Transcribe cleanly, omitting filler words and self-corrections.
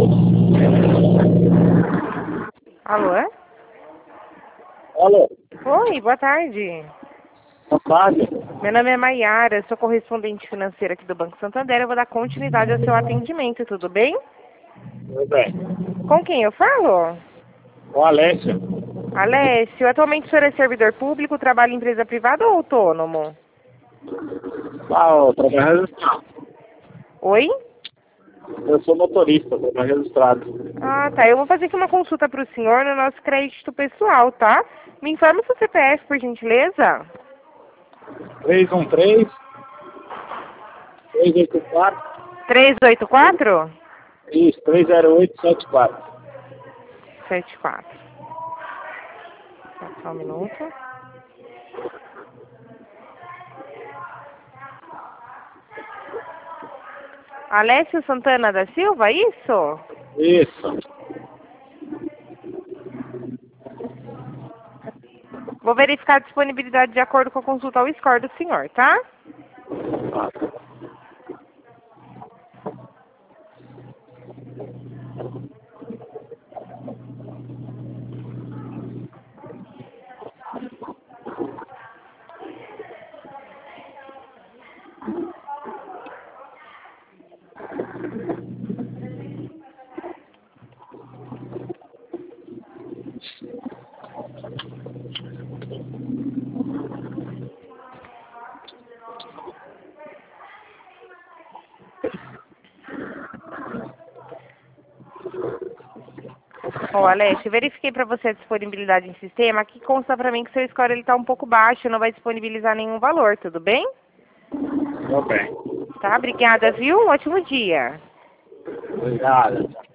Alô? Alô, Oi, boa tarde. boa tarde. Meu nome é Maiara, sou correspondente financeira aqui do Banco Santander. Eu vou dar continuidade ao seu atendimento, tudo bem? Tudo bem. Com quem eu falo? O Alessio. Alessio, atualmente o senhor é servidor público, trabalha em empresa privada ou autônomo? Eu trabalho registrado. Oi? Eu sou motorista, trabalho registrado. Ah, tá. Eu vou fazer aqui uma consulta para o senhor no nosso crédito pessoal, tá? Me informa o seu CPF, por gentileza. 313 384 384? isso, 30874. 74. Só um minuto. Alessio Santana da Silva, isso? Isso. Vou verificar a disponibilidade de acordo com a consulta ao score do senhor, tá? Ó, Alessio, verifiquei para você a disponibilidade em sistema. Aqui consta para mim que seu score está um pouco baixo, não vai disponibilizar nenhum valor, tudo bem? Tudo bem. Tá, obrigada, viu? Um ótimo dia. Obrigado.